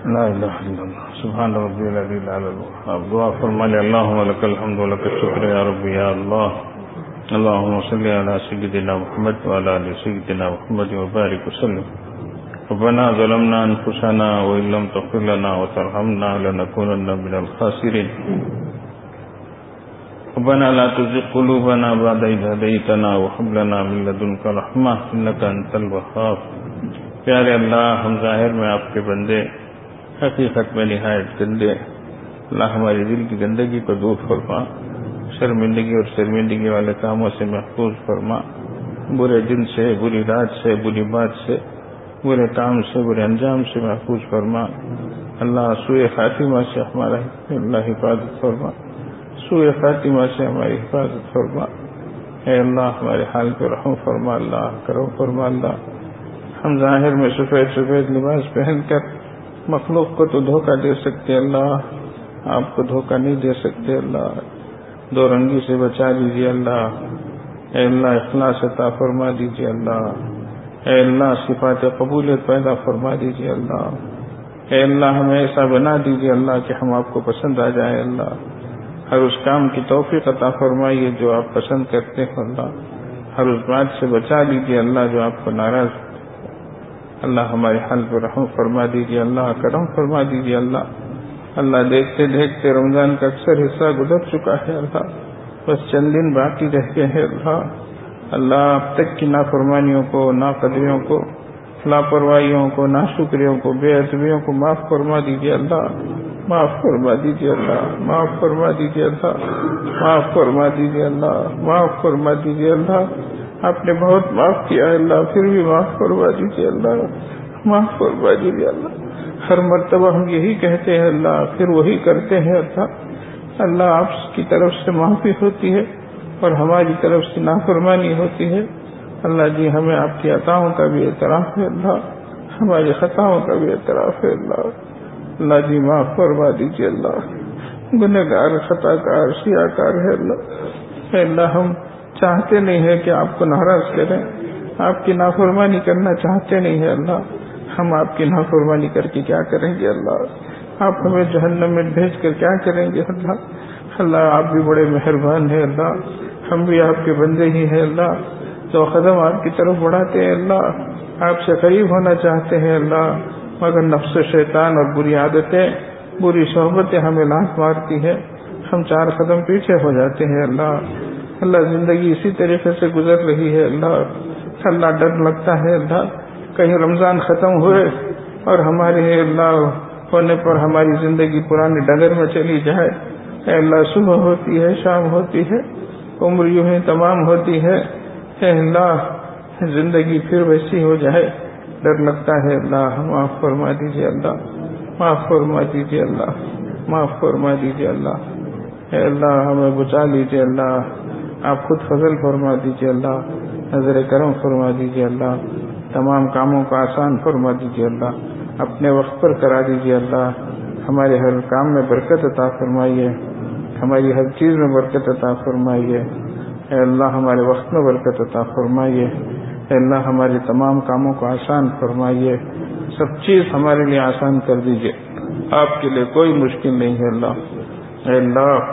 لا الہ الا اللہ سبحان ربی العلی الاعلی. آپ دعا فرما لیں. اللہم لک الحمد ولک الشکر یا رب یا اللہ. اللہم صلی علی سیدنا محمد وعلی آل سیدنا محمد وبارک وسلم. ربنا ظلمنا انفسنا وان لم تغفر لنا وترحمنا لنكونن من الخاسرین. ربنا لا تزغ قلوبنا بعد إذ هديتنا وهب لنا من لدنك رحمة إنك أنت الوهاب. پیارے اللہ، ہم ظاہر میں آپ کے بندے، حقیقت میں نہایت گندے. اللہ ہمارے دل کی گندگی کو دور فرما، شرمندگی اور شرمندگی والے کاموں سے محفوظ فرما، برے دن سے، بری رات سے، بری بات سے، برے کام سے، برے انجام سے محفوظ فرما. اللہ سوء خاتمہ سے ہمارا اللہ حفاظت فرما، سوء خاتمہ سے ہماری حفاظت فرما. اے اللہ ہمارے حال پہ رحم فرما، اللہ کرم فرما. اللہ ہم ظاہر میں سفید سفید لباس پہن کر مخلوق کو تو دھوکہ دے سکتے، اللہ آپ کو دھوکہ نہیں دے سکتے. اللہ دو رنگی سے بچا لیجیے. اللہ اے اللہ اخلاص عطا فرما دیجیے. اللہ اے اللہ صفات قبولیت پیدا فرما دیجیے. اللہ اے اللہ ہمیں ایسا بنا دیجیے اللہ کہ ہم آپ کو پسند آ جائے. اللہ ہر اس کام کی توفیق عطا فرمائیے جو آپ پسند کرتے ہیں. اللہ ہر اس بات سے بچا لیجیے اللہ جو آپ کو ناراض. اللہ ہمارے حال پر رحم فرما دیجیے. اللہ کرم فرما دیجیے. اللہ دیکھتے دیکھتے رمضان کا اکثر حصہ گزر چکا ہے. اللہ بس چند دن باقی رہ گئے ہیں. اللہ اب تک کی نافرمانیوں کو، ناقدریوں کو، لاپرواہیوں کو، ناشکریوں کو، بے ادبیوں کو معاف فرما دیجیے. اللہ معاف فرما دیجیے. اللہ معاف فرما دیجیے. اللہ معاف فرما دیجیے. اللہ معاف فرما دیجیے. اللہ آپ نے بہت معاف کیا ہے اللہ، پھر بھی معاف فرما دیجیے. اللہ معاف فرما دیجیے. اللہ ہر مرتبہ ہم یہی کہتے ہیں اللہ، پھر وہی کرتے ہیں. اللہ آپ کی طرف سے معافی ہوتی ہے اور ہماری طرف سے نافرمانی ہوتی ہے. اللہ جی ہمیں آپ کی عطاؤں کا بھی اعتراف ہے. اللہ ہماری خطاؤں کا بھی اعتراف ہے. اللہ جی معاف فرما دیجیے. اللہ گنہگار، خطا کار، سیاہ کار ہے. اللہ ہم چاہتے نہیں ہے کہ آپ کو ناراض کریں، آپ کی نافرمانی کرنا چاہتے نہیں ہے. اللہ ہم آپ کی نافرمانی کر کے کیا کریں گے؟ اللہ آپ ہمیں جہنم میں بھیج کر کیا کریں گے؟ اللہ آپ بھی بڑے مہربان ہیں. اللہ ہم بھی آپ کے بندے ہی ہیں. اللہ تو قدم آپ کی طرف بڑھاتے ہیں. اللہ آپ سے قریب ہونا چاہتے ہیں. اللہ مگر نفس شیطان اور بری عادتیں، بری صحبتیں ہمیں لات مارتی ہیں، ہم 4 قدم پیچھے ہو جاتے ہیں. اللہ زندگی اسی طریقے سے گزر رہی ہے. اللہ ڈر لگتا ہے اللہ کہیں رمضان ختم ہوئے اور ہمارے اللہ ہونے پر ہماری زندگی پرانی ڈگر میں چلی جائے. اے اللہ صبح ہوتی ہے، شام ہوتی ہے، عمر یوں ہی تمام ہوتی ہے. اے اللہ زندگی پھر ویسی ہو جائے، ڈر لگتا ہے. اللہ معاف فرما دیجیے. اللہ معاف فرما دیجیے. اللہ معاف فرما دیجیے. اللہ اے اللہ ہمیں بچا لیجیے. اللہ آپ خود فضل فرما دیجیے. اللہ نظر کرم فرما دیجیے. اللہ تمام کاموں کو آسان فرما دیجیے. اللہ اپنے وقت پر کرا دیجیے. اللہ ہمارے ہر کام میں برکت عطا فرمائیے، ہماری ہر چیز میں برکت عطا فرمائیے. اے اللہ ہمارے وقت میں برکت عطا فرمائیے. اے اللہ ہمارے تمام کاموں کو آسان فرمائیے، سب چیز ہمارے لیے آسان کر دیجیے. آپ کے لیے کوئی مشکل نہیں ہے. اللہ اے اللہ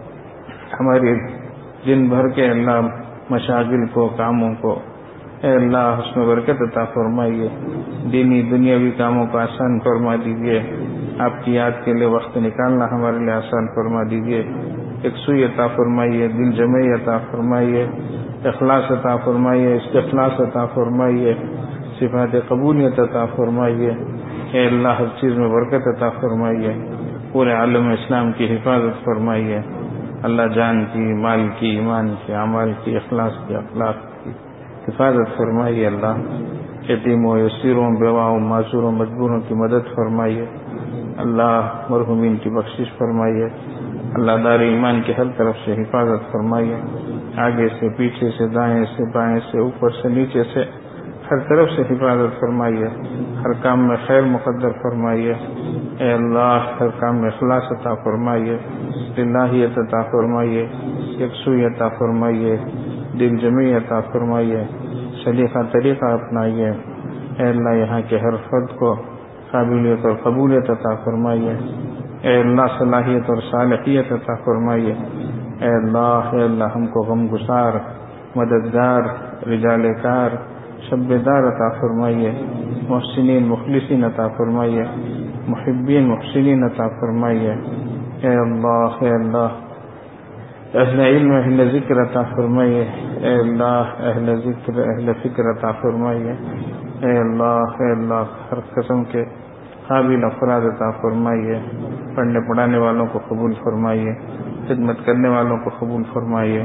ہمارے دن بھر کے اللہ مشاغل کو، کاموں کو اے اللہ اس میں برکت عطا فرمائیے. دینی دنیاوی کاموں کو آسان فرما دیجیے. آپ کی یاد کے لیے وقت نکالنا ہمارے لیے آسان فرما دیجیے. یکسوئی عطا فرمائیے، دل جمعی عطا فرمائیے، اخلاص عطا فرمائیے، استخلاص عطا فرمائیے، صفات قبولیت عطا فرمائیے. اے اللہ ہر چیز میں برکت عطا فرمائیے. پورے عالم اسلام کی حفاظت فرمائیے. اللہ جان کی، مال کی، ایمان کی، اعمال کی، اخلاص کی، اخلاق کی حفاظت فرمائیے. اللہ یتیموں، یسیروں، بیواؤں، معذوروں، مجبوروں کی مدد فرمائیے. اللہ مرحومین کی بخشش فرمائیے. اللہ دار ایمان کی ہر طرف سے حفاظت فرمائیے، آگے سے، پیچھے سے، دائیں سے، بائیں سے، اوپر سے، نیچے سے، ہر طرف سے حفاظت فرمائیے. ہر کام میں خیر مقدر فرمائیے. اے اللہ ہر کام میں اخلاص عطا فرمائیے، للہیت عطا فرمائیے، یکسوئی عطا فرمائیے، دل جمعی عطا فرمائیے، سلیقہ طریقہ اپنائیے. اے اللہ یہاں کے ہر فرد کو قابلیت اور قبولیت عطا فرمائیے، اے اللہ صلاحیت اور صالحیت عطا فرمائیے، اے اللہ ہم کو غم گسار، مددگار، رجال کار، شبیدار عطا فرمائیے، محسنین مخلصین عطا فرمائیے، محبین محسنین عطا فرمائیے، اے اللہ اہل علم اہل ذکر عطا فرمائیے، اے اللہ اہل ذکر اہل فکر عطا فرمائیے، اے اللہ ہر قسم کے قابل افراد عطا فرمائیے، پڑھنے پڑھانے والوں کو قبول فرمائیے، خدمت کرنے والوں کو قبول فرمائیے،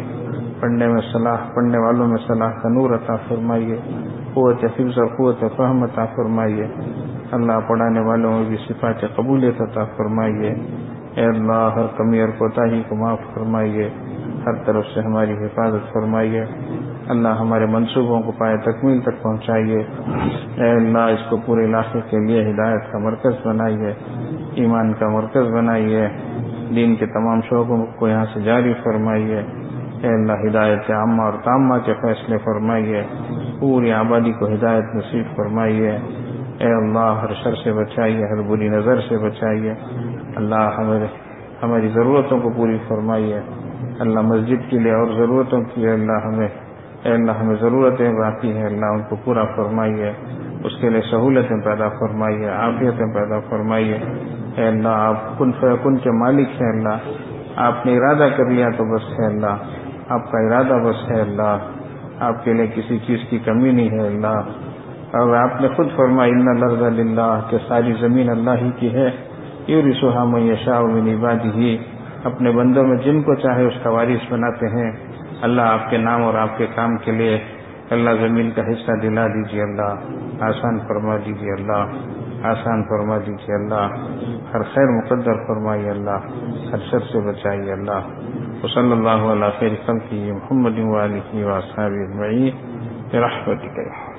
پڑھنے والوں میں صلاح کا نور عطا فرمائیے، قوت حفظ اور قوت فہم عطا فرمائیے، اللہ پڑھانے والوں میں بھی صفات قبولیت عطا فرمائیے، اے اللہ ہر کمی اور کوتاہی کو معاف فرمائیے، ہر طرف سے ہماری حفاظت فرمائیے، اللہ ہمارے منصوبوں کو پائے تکمیل تک پہنچائیے، اے اللہ اس کو پورے علاقے کے لیے ہدایت کا مرکز بنائیے، ایمان کا مرکز بنائیے، دین کے تمام شعبوں کو یہاں سے جاری فرمائیے، اے اللہ ہدایت عامہ اور تامہ کے فیصلے فرمائیے، پوری آبادی کو ہدایت نصیب فرمائیے، اے اللہ ہر شر سے بچائیے، ہر بری نظر سے بچائیے، اللہ ہماری ضرورتوں کو پوری فرمائیے، اللہ مسجد کے لیے اور ضرورتوں کی اللہ ہمیں ضرورتیں باقی ہیں، اللہ ان کو پورا فرمائیے، اس کے لیے سہولتیں پیدا فرمائیے، عافیتیں پیدا فرمائیے، اے اللہ آپ کن فیکن کے مالک ہیں، اللہ آپ نے ارادہ کر لیا تو بس ہے، اللہ آپ کا ارادہ بس ہے، اللہ آپ کے لیے کسی چیز کی کمی نہیں ہے، اللہ اور آپ نے خود فرمایا ان الارض للہ کہ ساری زمین اللہ ہی کی ہے، یورثها من یشاء من عبادہ، اپنے بندوں میں جن کو چاہے اس کا وارث بناتے ہیں، اللہ آپ کے نام اور آپ کے کام کے لیے اللہ زمین کا حصہ دلا دیجیے، اللہ آسان فرما دیجیے، اللہ آسان فرما دیجیے، اللہ ہر خیر مقدر فرمائیے، اللہ ہر شر سے بچائیے، اللہ وصلی اللہ علی خیر خلقہ محمد وآلہ وصحبہ اجمعین برحمتک۔